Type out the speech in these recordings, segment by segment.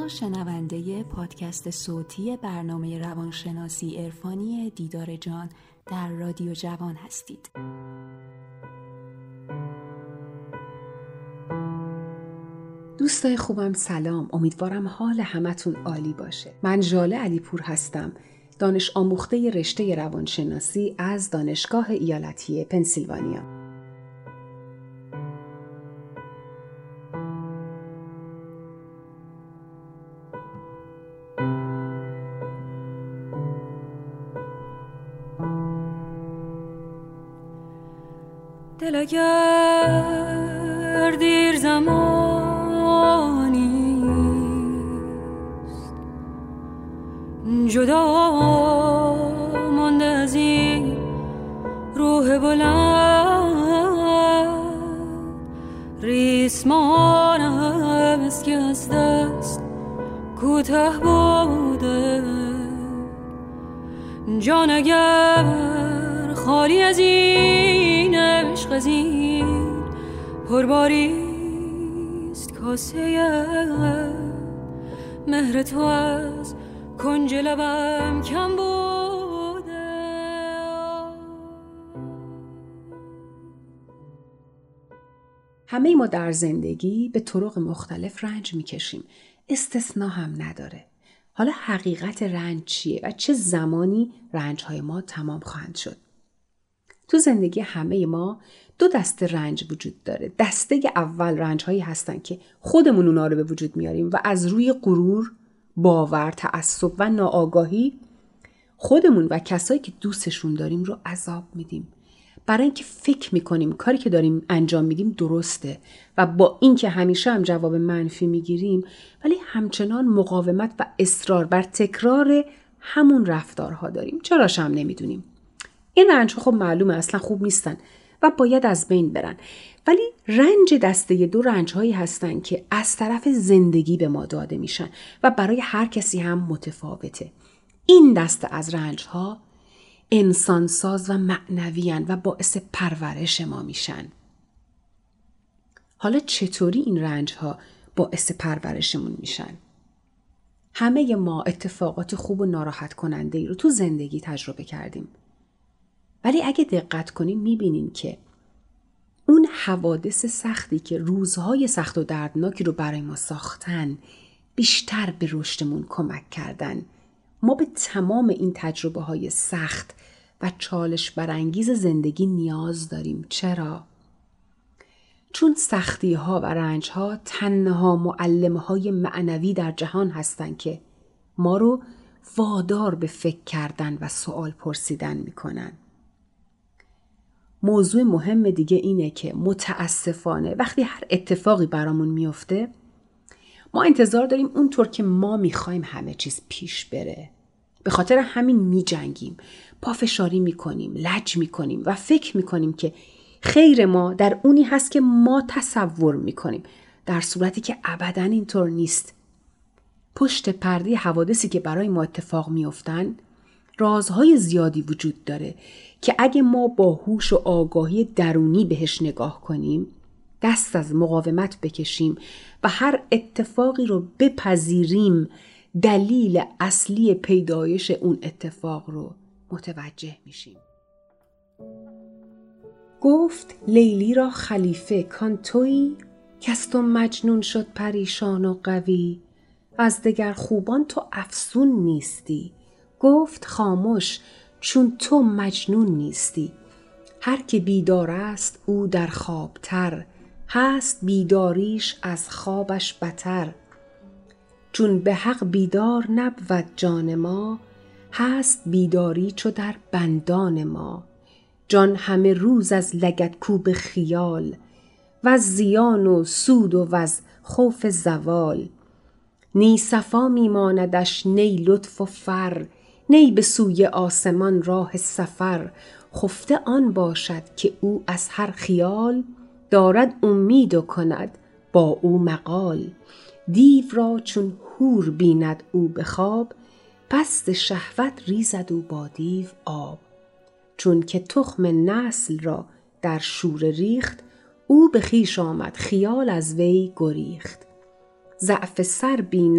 شما شنونده پادکست صوتی برنامه روانشناسی عرفانی دیدار جان در رادیو جوان هستید. دوستای خوبم سلام، امیدوارم حال همتون عالی باشه. من ژاله علیپور هستم، دانش آموخته رشته روانشناسی از دانشگاه ایالتی پنسیلوانیا. دل اگر دیر زمانیست جدا مانده از این روح بلند، ریسمانم است که از دست کوته بوده. جان اگر خالی از این عشق از این پرباریست، کاسه مهر تو از کنج لبم کم بوده. همه ما در زندگی به طرق مختلف رنج میکشیم، استثنا هم نداره. حالا حقیقت رنج چیه و چه زمانی رنج‌های ما تمام خواهند شد؟ تو زندگی همه ما دو دسته رنج وجود داره. دسته اول رنج‌هایی هستن که خودمون اونا رو به وجود میاریم و از روی غرور، باور، تعصب و ناآگاهی خودمون و کسایی که دوستشون داریم رو عذاب میدیم. برای اینکه فکر میکنیم کاری که داریم انجام میدیم درسته و با اینکه همیشه هم جواب منفی میگیریم، ولی همچنان مقاومت و اصرار بر تکرار همون رفتارها داریم. چراش هم نمیدونیم. این رنج خب معلومه اصلا خوب نیستن و باید از بین برن. ولی رنج دسته دو رنج‌هایی هستن که از طرف زندگی به ما داده میشن و برای هر کسی هم متفاوته. این دسته از رنج‌ها انسانساز و معنویان و باعث پرورش ما میشن. حالا چطوری این رنج‌ها باعث پرورشمون میشن؟ همه ما اتفاقات خوب و ناراحت کننده ای رو تو زندگی تجربه کردیم. ولی اگه دقت کنیم میبینیم که اون حوادث سختی که روزهای سخت و دردناکی رو برای ما ساختن بیشتر به رشدمون کمک کردن. ما به تمام این تجربه های سخت و چالش برانگیز زندگی نیاز داریم. چرا؟ چون سختی ها و رنج ها تنها معلم های معنوی در جهان هستن که ما رو وادار به فکر کردن و سوال پرسیدن میکنن. موضوع مهم دیگه اینه که متاسفانه وقتی هر اتفاقی برامون میفته ما انتظار داریم اونطور که ما میخوایم همه چیز پیش بره. به خاطر همین میجنگیم، پافشاری میکنیم، لج میکنیم و فکر میکنیم که خیر ما در اونی هست که ما تصور میکنیم، در صورتی که ابداً اینطور نیست. پشت پرده حوادثی که برای ما اتفاق میافتن رازهای زیادی وجود داره که اگه ما با هوش و آگاهی درونی بهش نگاه کنیم، دست از مقاومت بکشیم و هر اتفاقی رو بپذیریم، دلیل اصلی پیدایش اون اتفاق رو متوجه میشیم. گفت لیلی را خلیفه کان تویی، کز تو مجنون شد پریشان و قوی. از دگر خوبان تو افسون نیستی، گفت خاموش چون تو مجنون نیستی. هر که بیدار است او در خوابتر، هست بیداریش از خوابش بتر. چون به حق بیدار نبود جان ما، هست بیداری چو در بندان ما. جان همه روز از لگد کوب خیال، و زیان و سود و از خوف زوال. نی صفا میماندش نی لطف و فر، نی به سوی آسمان راه سفر. خفته آن باشد که او از هر خیال، دارد امید و کند با او مقال. دیو را چون حور بیند او به خواب، پس ز شهوت ریزد او با دیو آب. چون که تخم نسل را در شوره ریخت، او به خویش آمد خیال از وی گریخت. ضعف سر بیند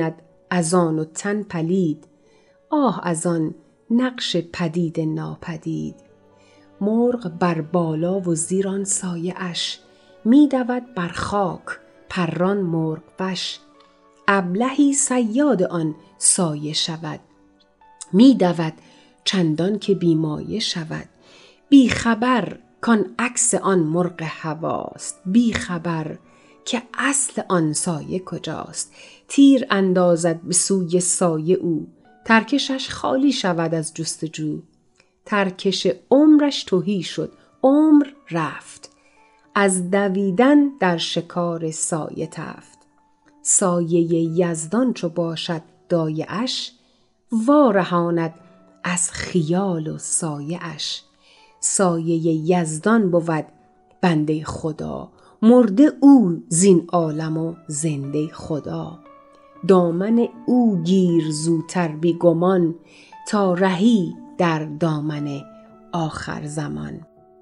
از آن و تن پلید، آه از آن نقش پدید ناپدید. مرغ بر بالا و زیر آن سایه اش، می دود بر خاک پران مرغ وش. ابلهی صیاد آن سایه شود، می دود چندان که بیمایه شود. بی خبر کان عکس آن مرغ هواست، بی خبر که اصل آن سایه کجاست. تیر اندازد به سوی سایه او، ترکشش خالی شود از جستجو. ترکش عمرش تهی شد، عمر رفت، از دویدن در شکار سایه تفت. سایه یزدان چو باشد دایه اش، وارهاند از خیال و سایه اش. سایه یزدان بود بنده خدا، مرده او زین عالم و زنده خدا. دامن او گیر زوتر بی گمان، تا رهی در دامن آخر زمان.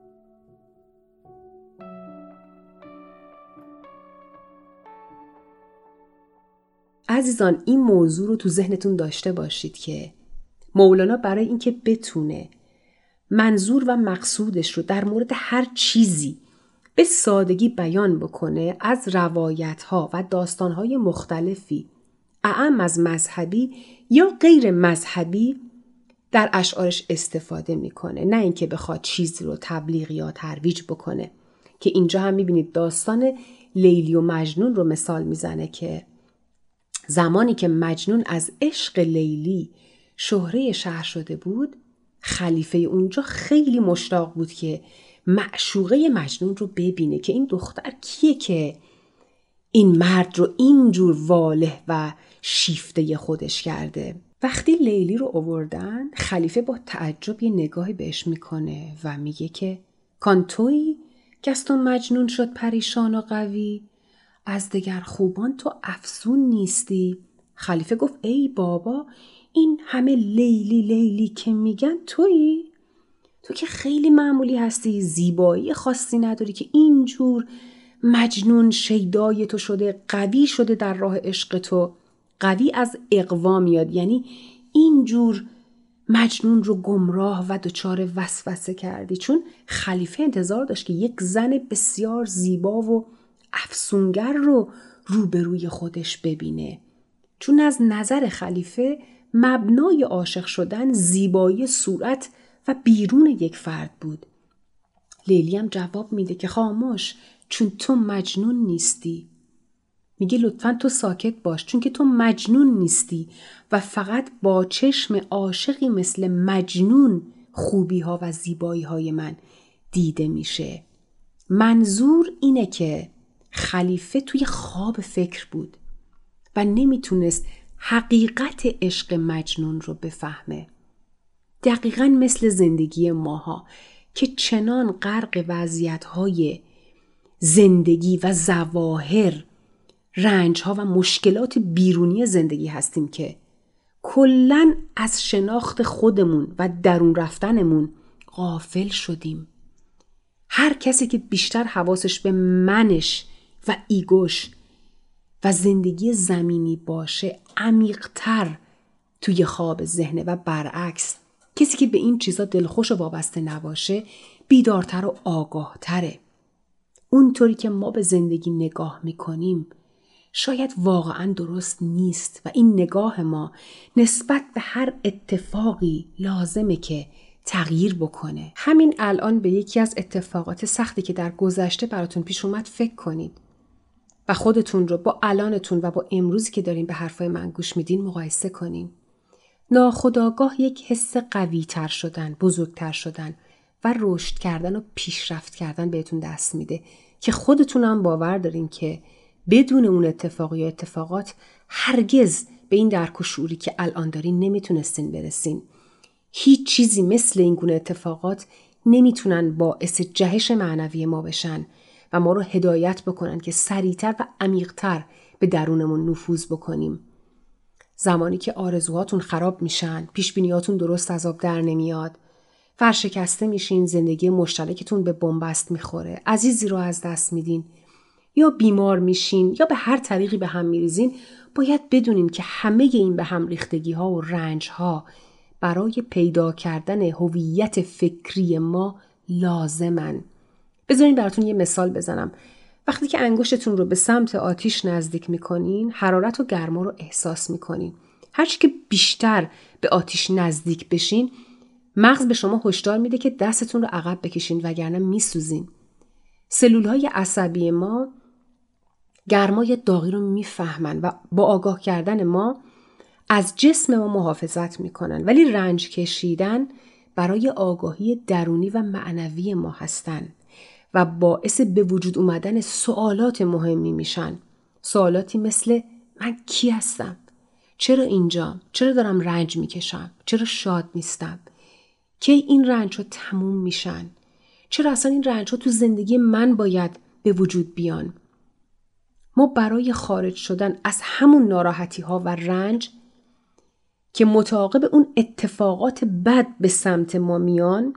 عزیزان، این موضوع رو تو ذهنتون داشته باشید که مولانا برای اینکه بتونه منظور و مقصودش رو در مورد هر چیزی به سادگی بیان بکنه، از روایت‌ها و داستان‌های مختلفی اعم از مذهبی یا غیر مذهبی در اشعارش استفاده میکنه، نه اینکه بخواد چیزی رو تبلیغ یا ترویج بکنه. که اینجا هم میبینید داستان لیلی و مجنون رو مثال میزنه که زمانی که مجنون از عشق لیلی شهره شهر شده بود، خلیفه اونجا خیلی مشتاق بود که معشوقه مجنون رو ببینه که این دختر کیه که این مرد رو اینجور واله و شیفته خودش کرده. وقتی لیلی رو آوردن، خلیفه با تعجب یه نگاهی بهش میکنه و میگه که کان تویی که از تو مجنون شد پریشان و قوی، از دگر خوبان تو افزون نیستی. خلیفه گفت ای بابا، این همه لیلی لیلی که میگن تویی؟ تو که خیلی معمولی هستی، زیبایی خاصی نداری که اینجور مجنون شیدای تو شده، قوی شده در راه عشق تو. قوی از اقوا میاد، یعنی اینجور مجنون رو گمراه و دچار وسوسه کردی. چون خلیفه انتظار داشت که یک زن بسیار زیبا و افسونگر رو روبروی خودش ببینه، چون از نظر خلیفه مبنای عاشق شدن زیبایی صورت و بیرون یک فرد بود. لیلی هم جواب میده که خاموش، چون تو مجنون نیستی. میگه لطفاً تو ساکت باش، چون که تو مجنون نیستی و فقط با چشم عاشقی مثل مجنون خوبی ها و زیبایی های من دیده میشه. منظور اینه که خلیفه توی خواب فکر بود و نمیتونست حقیقت عشق مجنون رو بفهمه. دقیقاً مثل زندگی ماها که چنان غرق وضعیت‌های زندگی و ظواهر، رنج‌ها و مشکلات بیرونی زندگی هستیم که کلاً از شناخت خودمون و درون رفتنمون غافل شدیم. هر کسی که بیشتر حواسش به منش و ایگوش و زندگی زمینی باشه، عمیق‌تر توی خواب ذهنه و برعکس کسی که به این چیزا دلخوش و وابسته نباشه بیدارتر و آگاهتره. اونطوری که ما به زندگی نگاه میکنیم شاید واقعا درست نیست و این نگاه ما نسبت به هر اتفاقی لازمه که تغییر بکنه. همین الان به یکی از اتفاقات سختی که در گذشته براتون پیش اومد فکر کنید و خودتون رو با الانتون و با امروزی که دارین به حرفای من گوش میدین مقایسه کنین. ناخودآگاه یک حس قوی تر شدن، بزرگتر شدن و رشد کردن و پیشرفت کردن بهتون دست میده که خودتون هم باور دارین که بدون اون اتفاق یا اتفاقات هرگز به این درک و شعوری که الان دارین نمیتونستین برسین. هیچ چیزی مثل این گونه اتفاقات نمیتونن باعث جهش معنوی ما بشن و ما رو هدایت بکنن که سریعتر و عمیق‌تر به درونمون نفوذ بکنیم. زمانی که آرزوهاتون خراب میشن، پیشبینیاتون درست از آب در نمیاد، فرشکسته میشین، زندگی مشترکتون به بنبست میخوره، عزیزی رو از دست میدین، یا بیمار میشین یا به هر طریقی به هم میریزین، باید بدونین که همه این به هم ریختگی ها و رنج ها برای پیدا کردن هویت فکری ما لازمن. بذارین براتون یه مثال بزنم. وقتی که انگشتتون رو به سمت آتیش نزدیک میکنین، حرارت و گرما رو احساس میکنین. هرچی که بیشتر به آتیش نزدیک بشین، مغز به شما هشدار میده که دستتون رو عقب بکشین وگرنه میسوزین. سلولهای عصبی ما گرمای داغی رو میفهمن و با آگاه کردن ما از جسم ما محافظت میکنن، ولی رنج کشیدن برای آگاهی درونی و معنوی ما هستن و باعث به وجود اومدن سوالات مهمی میشن. سوالاتی مثل من کی هستم؟ چرا اینجام؟ چرا دارم رنج میکشم؟ چرا شاد نیستم؟ کی این رنج ها تموم میشن؟ چرا اصلا این رنج ها تو زندگی من باید به وجود بیان؟ ما برای خارج شدن از همون ناراحتی ها و رنج که متعاقب اون اتفاقات بد به سمت ما میان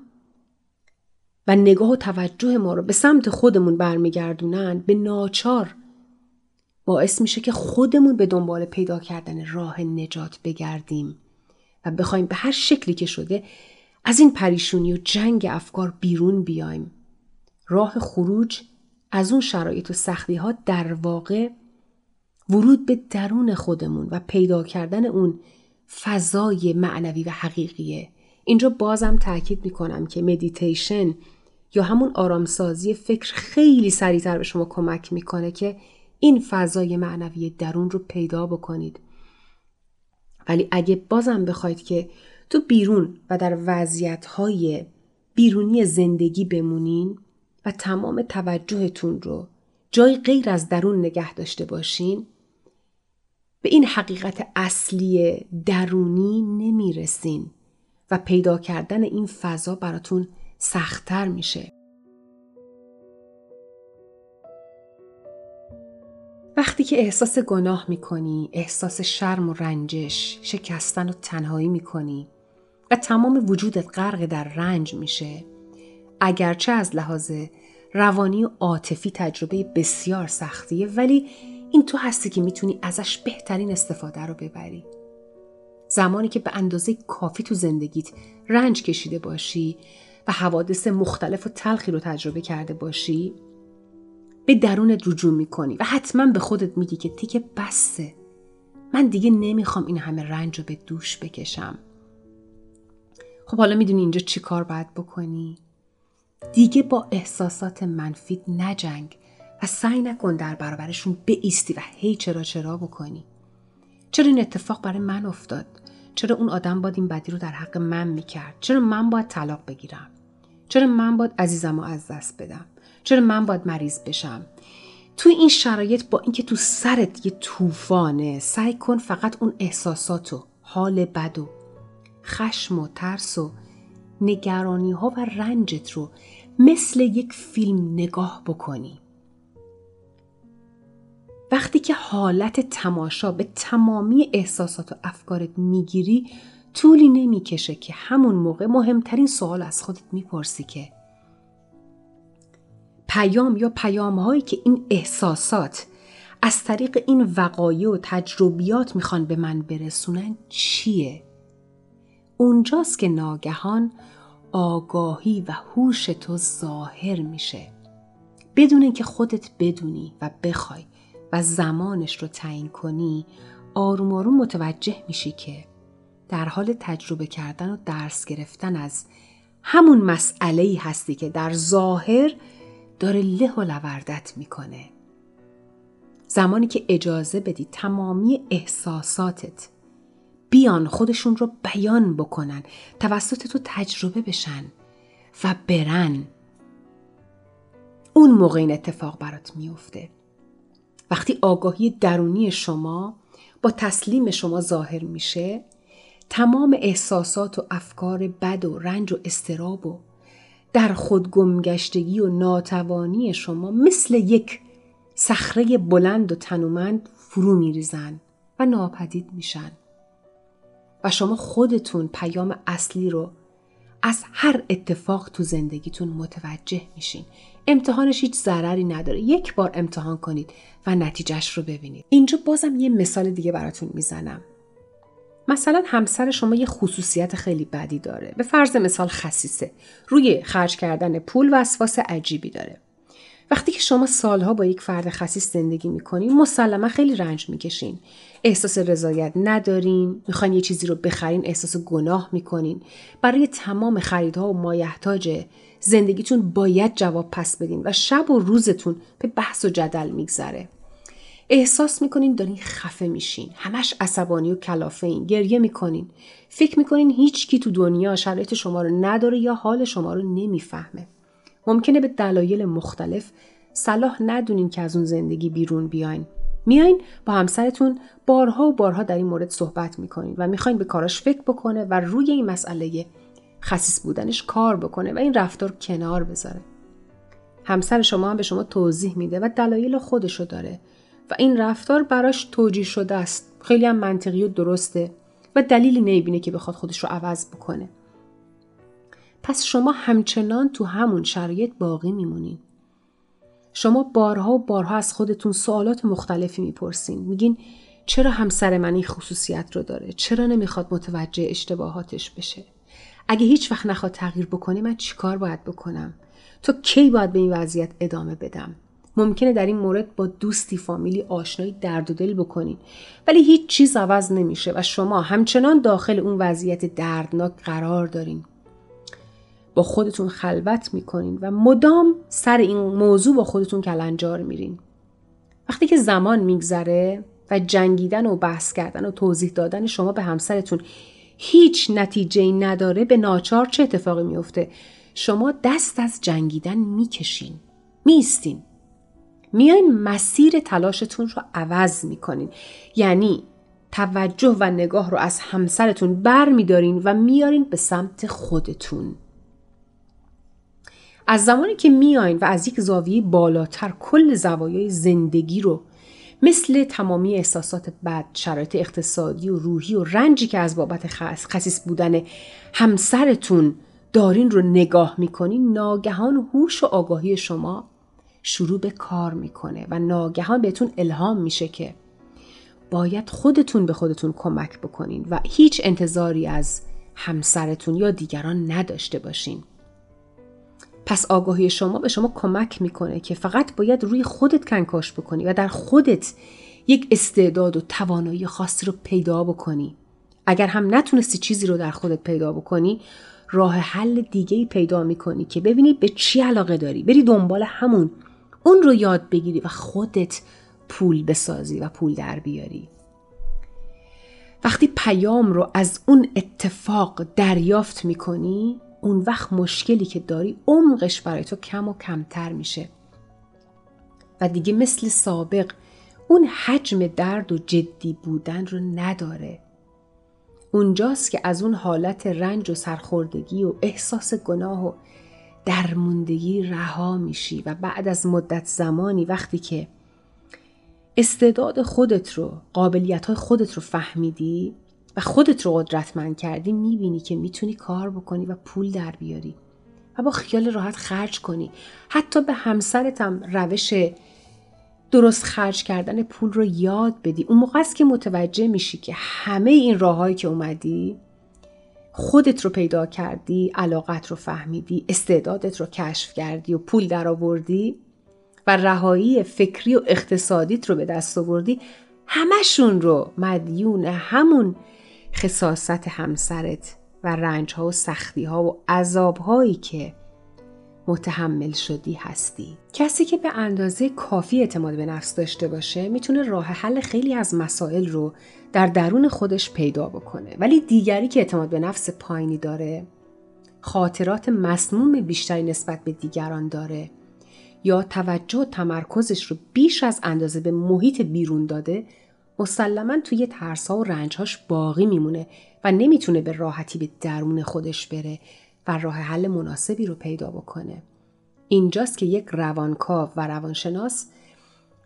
و نگاه و توجه ما رو به سمت خودمون برمیگردونن، به ناچار باعث میشه که خودمون به دنبال پیدا کردن راه نجات بگردیم و بخوایم به هر شکلی که شده از این پریشونی و جنگ افکار بیرون بیایم. راه خروج از اون شرایط و سختی ها در واقع ورود به درون خودمون و پیدا کردن اون فضای معنوی و حقیقیه. اینجا بازم تاکید میکنم که مدیتیشن یا همون آرامسازی فکر خیلی سریعتر به شما کمک میکنه که این فضای معنوی درون رو پیدا بکنید. ولی اگه بازم بخواید که تو بیرون و در وضعیت‌های بیرونی زندگی بمونین و تمام توجهتون رو جای غیر از درون نگه داشته باشین، به این حقیقت اصلی درونی نمیرسین و پیدا کردن این فضا براتون سخت‌تر میشه. وقتی که احساس گناه میکنی، احساس شرم و رنجش، شکستن و تنهایی میکنی و تمام وجودت غرق در رنج میشه، اگرچه از لحاظ روانی و عاطفی تجربه بسیار سختیه، ولی این تو هستی که میتونی ازش بهترین استفاده رو ببری. زمانی که به اندازه کافی تو زندگیت رنج کشیده باشی و حوادث مختلف و تلخی رو تجربه کرده باشی، به درونت رجوع میکنی و حتما به خودت میگی که دیگه بسه، من دیگه نمیخوام این همه رنج رو به دوش بکشم. خب حالا میدونی اینجا چی کار باید بکنی؟ دیگه با احساسات منفی نجنگ و سعی نکن در برابرشون بایستی و هی چرا بکنی. چرا این اتفاق برای من افتاد؟ چرا اون آدم باید این بدی رو در حق من میکرد؟ چرا من باید طلاق بگیرم؟ چرا من باید عزیزمو از دست بدم؟ چرا من باید مریض بشم؟ تو این شرایط با اینکه تو سرت یه طوفانه، سعی کن فقط اون احساساتو، حال بد و خشم و ترس و نگرانی ها و رنجت رو مثل یک فیلم نگاه بکنی. وقتی که حالت تماشا به تمامی احساسات و افکارت میگیری، طولی نمیکشه که همون موقع مهمترین سوال از خودت میپرسی که پیام یا پیام‌هایی که این احساسات از طریق این وقایع و تجربیات میخوان به من برسونن چیه؟ اونجاست که ناگهان آگاهی و هوش تو ظاهر میشه، بدون اینکه خودت بدونی و بخوای و زمانش رو تعیین کنی. آروم آروم متوجه میشی که در حال تجربه کردن و درس گرفتن از همون مسئله‌ای هستی که در ظاهر داره له و لوردت میکنه. زمانی که اجازه بدی تمامی احساساتت بیان خودشون رو بیان بکنن، توسط تو تجربه بشن و برن، اون موقع این اتفاق برات میفته. وقتی آگاهی درونی شما با تسلیم شما ظاهر میشه، تمام احساسات و افکار بد و رنج و اضطراب و در خود گمگشتگی و ناتوانی شما مثل یک صخره بلند و تنومند فرو میریزن و ناپدید میشن و شما خودتون پیام اصلی رو از هر اتفاق تو زندگیتون متوجه میشین. امتحانش هیچ ضرری نداره. یک بار امتحان کنید و نتیجهش رو ببینید. اینجا بازم یه مثال دیگه براتون میزنم. مثلا همسر شما یه خصوصیت خیلی بدی داره. به فرض مثال خسیسه. روی خرج کردن پول وسواس عجیبی داره. وقتی که شما سالها با یک فرد خسیس زندگی میکنین مسلما خیلی رنج میکشین. احساس رضایت ندارین، میخواین یه چیزی رو بخرین احساس گناه میکنین. برای تمام خریدها و مایحتاج زندگیتون باید جواب پس بدین و شب و روزتون به بحث و جدل میگذره. احساس میکنین دارین خفه میشین، همش عصبانی و کلافه این، گریه میکنین. فکر میکنین هیچ کی تو دنیا شرایط شما رو نداره یا حال شما رو نمیفهمه. ممکنه به دلایل مختلف صلاح ندونین که از اون زندگی بیرون بیاین. میاین با همسرتون بارها و بارها در این مورد صحبت میکنین و میخواین به کاراش فکر بکنه و روی این مسئله خسیس بودنش کار بکنه و این رفتار کنار بذاره. همسر شما هم به شما توضیح میده و دلایل خودشو داره و این رفتار براش توجیه شده است. خیلی هم منطقی و درسته و دلیلی نمیبینه که بخواد خودش رو عوض بکنه. پس شما همچنان تو همون شرایط باقی میمونین. شما بارها و بارها از خودتون سوالات مختلفی میپرسین. میگین چرا همسر من این خصوصیت رو داره؟ چرا نمیخواد متوجه اشتباهاتش بشه؟ اگه هیچ وقت نخواد تغییر بکنه من چیکار باید بکنم؟ تا کی باید به این وضعیت ادامه بدم؟ ممکنه در این مورد با دوستی، فامیلی، آشنایی درد و دل بکنین ولی هیچ چیز عوض نمیشه و شما همچنان داخل اون وضعیت دردناک قرار دارین. با خودتون خلوت میکنین و مدام سر این موضوع با خودتون کلنجار میرین. وقتی که زمان میگذره و جنگیدن و بحث کردن و توضیح دادن شما به همسرتون هیچ نتیجه‌ای نداره، به ناچار چه اتفاقی میفته؟ شما دست از جنگیدن میکشین، میستین، میاین مسیر تلاشتون رو عوض میکنین. یعنی توجه و نگاه رو از همسرتون بر میدارین و میارین به سمت خودتون. از زمانی که میاین و از یک زاویه بالاتر کل زوایای زندگی رو مثل تمامی احساسات بد، شرایط اقتصادی و روحی و رنجی که از بابت خسیس بودن همسرتون دارین رو نگاه میکنین، ناگهان هوش و آگاهی شما شروع به کار میکنه و ناگهان بهتون الهام میشه که باید خودتون به خودتون کمک بکنین و هیچ انتظاری از همسرتون یا دیگران نداشته باشین. پس آگاهی شما به شما کمک میکنه که فقط باید روی خودت کنکاش بکنی و در خودت یک استعداد و توانایی خاصی رو پیدا بکنی. اگر هم نتونستی چیزی رو در خودت پیدا بکنی، راه حل دیگه‌ای پیدا میکنی که ببینی به چی علاقه داری، بری دنبال همون، اون رو یاد بگیری و خودت پول بسازی و پول در بیاری. وقتی پیام رو از اون اتفاق دریافت میکنی، اون وقت مشکلی که داری عمقش برای تو کم و کمتر میشه و دیگه مثل سابق اون حجم درد و جدی بودن رو نداره. اونجاست که از اون حالت رنج و سرخوردگی و احساس گناه و درموندگی رها میشی و بعد از مدت زمانی وقتی که استعداد خودت رو، قابلیت‌های خودت رو فهمیدی و خودت رو قدرتمند کردی، میبینی که میتونی کار بکنی و پول در بیاری و با خیال راحت خرج کنی. حتی به همسرت هم روش درست خرج کردن پول رو یاد بدی. اون موقع است که متوجه میشی که همه این راههایی که اومدی، خودت رو پیدا کردی، علاقت رو فهمیدی، استعدادت رو کشف کردی و پول در آوردی و رهایی فکری و اقتصادیت رو به دست آوردی، همشون رو مدیون همون خساست همسرت و رنج‌ها و سختی‌ها و عذاب‌هایی که متحمل شدی هستی. کسی که به اندازه کافی اعتماد به نفس داشته باشه میتونه راه حل خیلی از مسائل رو در درون خودش پیدا بکنه. ولی دیگری که اعتماد به نفس پایینی داره، خاطرات مسموم بیشتری نسبت به دیگران داره یا توجه و تمرکزش رو بیش از اندازه به محیط بیرون داده، مسلماً توی ترس‌ها و رنج‌هاش باقی میمونه و نمیتونه به راحتی به درون خودش بره و راه حل مناسبی رو پیدا بکنه. اینجاست که یک روانکاو و روانشناس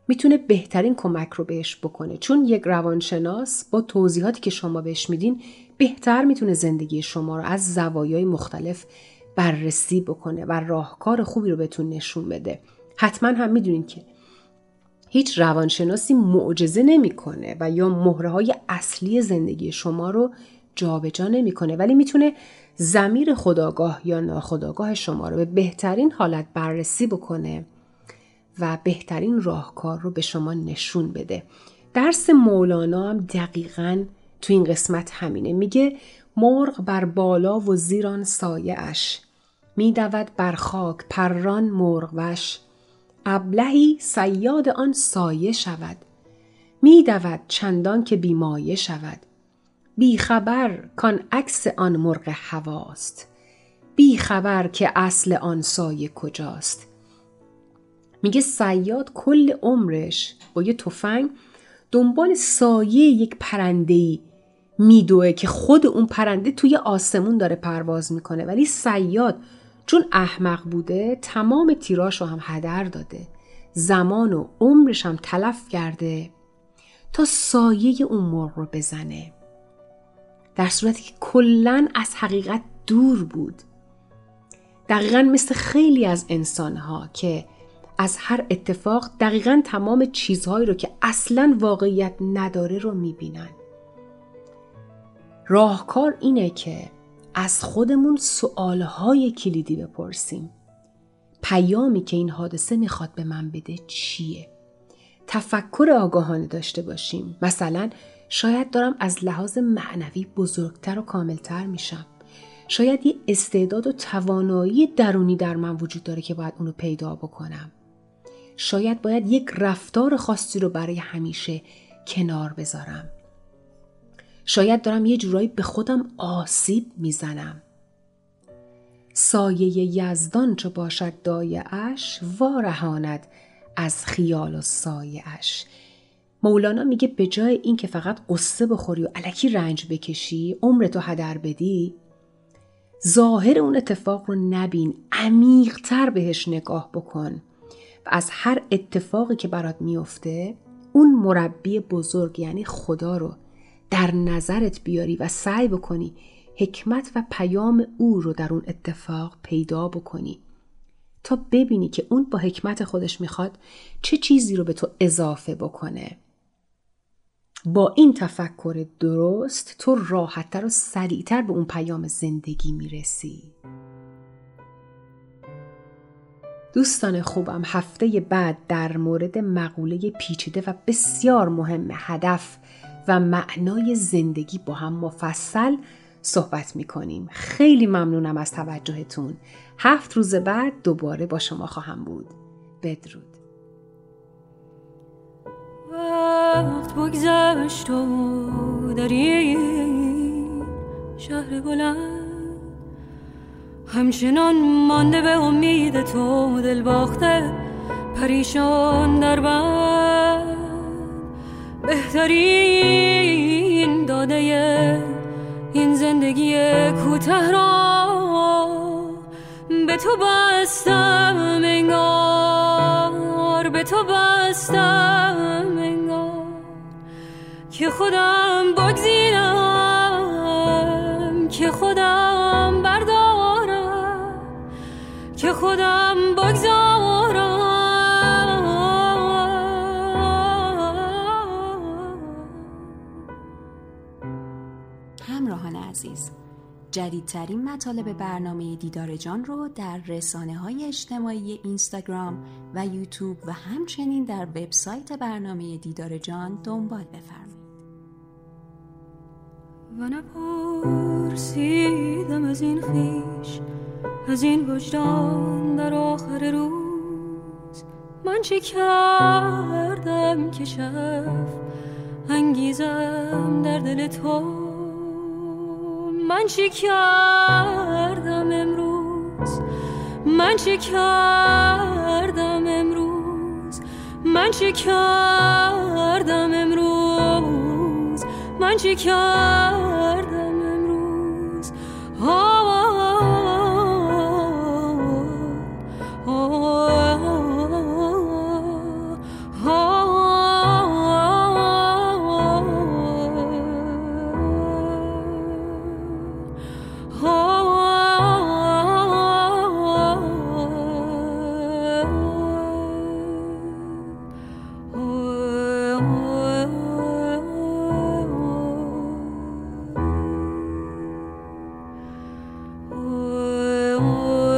میتونه بهترین کمک رو بهش بکنه، چون یک روانشناس با توضیحاتی که شما بهش میدین بهتر میتونه زندگی شما رو از زوایای مختلف بررسی بکنه و راهکار خوبی رو بهتون نشون بده. حتما هم میدونین که هیچ روانشناسی معجزه نمیکنه و یا مهره‌های اصلی زندگی شما رو جابجا نمیکنه، ولی میتونه ضمیر خودآگاه یا ناخودآگاه شما رو به بهترین حالت بررسی بکنه و بهترین راهکار رو به شما نشون بده. درس مولانا هم دقیقاً تو این قسمت همینه. میگه مرغ بر بالا و زیران سایه اش، میدود بر خاک پران مرغ وش، ابلهی صیاد آن سایه شود، میدود چندان که بیمایه شود، بی خبر کان عکس آن مرغ هواست، بی خبر که اصل آن سایه کجاست. میگه صیاد کل عمرش با یه تفنگ دنبال سایه یک پرنده‌ای میدوه که خود اون پرنده توی آسمون داره پرواز میکنه، ولی صیاد چون احمق بوده تمام تیراش رو هم هدر داده، زمان و عمرش هم تلف کرده تا سایه اون مرغ رو بزنه، در صورتی که کلاً از حقیقت دور بود. دقیقاً مثل خیلی از انسان‌ها که از هر اتفاق دقیقاً تمام چیزهایی رو که اصلاً واقعیت نداره رو میبینن. راهکار اینه که از خودمون سوالهای کلیدی بپرسیم. پیامی که این حادثه میخواد به من بده چیه؟ تفکر آگاهانه داشته باشیم. مثلا شاید دارم از لحاظ معنوی بزرگتر و کاملتر میشم. شاید یه استعداد و توانایی درونی در من وجود داره که باید اونو پیدا بکنم. شاید باید یک رفتار خاصی رو برای همیشه کنار بذارم. شاید دارم یه جورایی به خودم آسیب میزنم. سایه یزدان چو باشد دایه اش، وارهاند از خیال و سایه اش. مولانا میگه به جای این که فقط قصه بخوری و الکی رنج بکشی، عمرتو هدر بدی، ظاهر اون اتفاق رو نبین، عمیق‌تر بهش نگاه بکن و از هر اتفاقی که برات میفته اون مربی بزرگ یعنی خدا رو در نظرت بیاری و سعی بکنی حکمت و پیام او رو در اون اتفاق پیدا بکنی تا ببینی که اون با حکمت خودش میخواد چه چیزی رو به تو اضافه بکنه. با این تفکر درست تو راحت‌تر و سریعتر به اون پیام زندگی میرسی. دوستان خوبم، هفته بعد در مورد مقوله پیچیده و بسیار مهم هدف و معنای زندگی با هم مفصل صحبت میکنیم. خیلی ممنونم از توجهتون. 7 روز بعد دوباره با شما خواهم بود. بدرود. وقت بگذشت و در این شهر بلند همچنان مانده به امید تو، دل باخته پریشان در بند. بهترین داده این زندگی کوته را به تو بستم انگار، به تو بستم انگار که خودم بگزینم، که خودم بردارم، که خودم بگذارم. همراهان عزیز، جدیدترین مطالب برنامه دیدار جان رو در رسانه‌های اجتماعی اینستاگرام و یوتیوب و همچنین در وبسایت برنامه دیدار جان دنبال بفرمایید. و نپرسیدم از این خویش، از این وجدان در آخر روز، من چه کردم که شف انگیزم در دل تو. من چه کردم امروز، من چه کردم امروز، من چه کردم امروز، من چه کردم امروز. آه oh